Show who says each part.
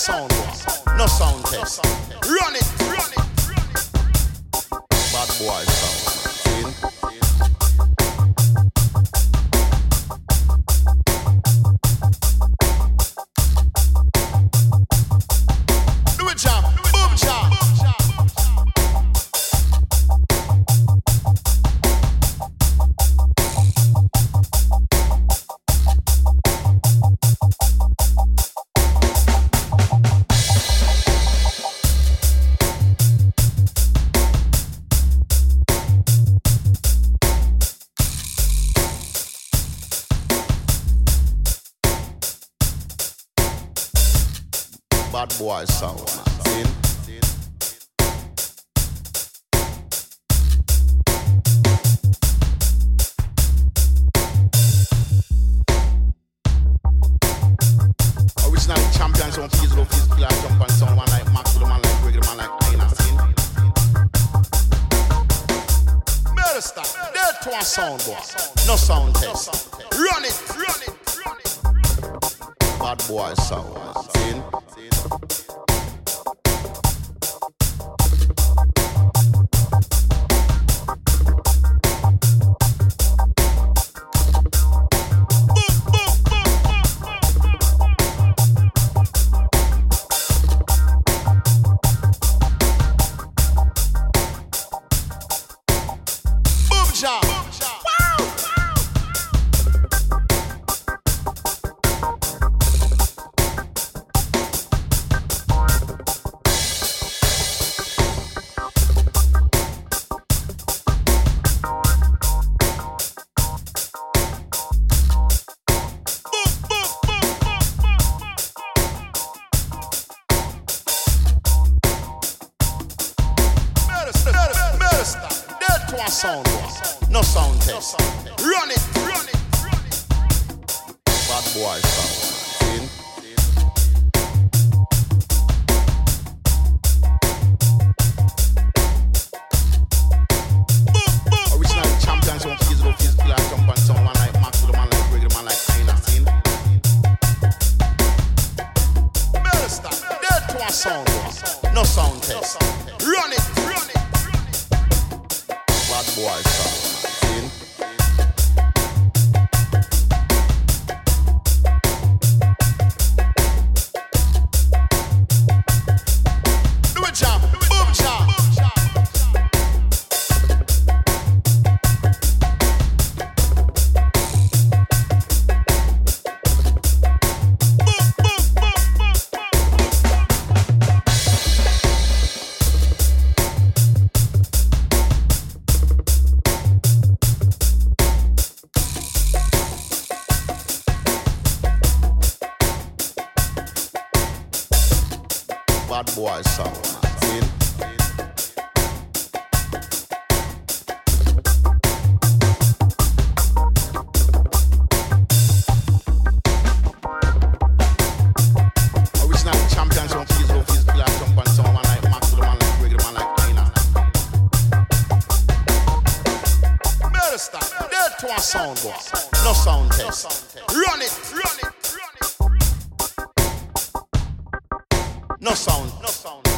Speaker 1: sound boy. No sound test. Run it. Bad boy sound. Do it, jam. Boom, jam. Bad boy sound. See? Original champions on physical jump and sound, man like Max, the man like regular man like Aina. See? Better stop. That to a sound boy. No sound test. Run it. Bad boy sound. See? Job. Sound boy. No sound test. Run it. Bad boy sound. Original champions on physical jump and sound, man like Max, the man like regular man like Aina. Better stop. That to a sound boy. No sound test. Run it. Bad boy sound. Do it, jam. Boom, jam. Bad boy sound. See? Original champions on physical jump and sound, man like Max, the man like regular man like Aina. Better stop. That to a sound boy. No sound test. Run it. No sound.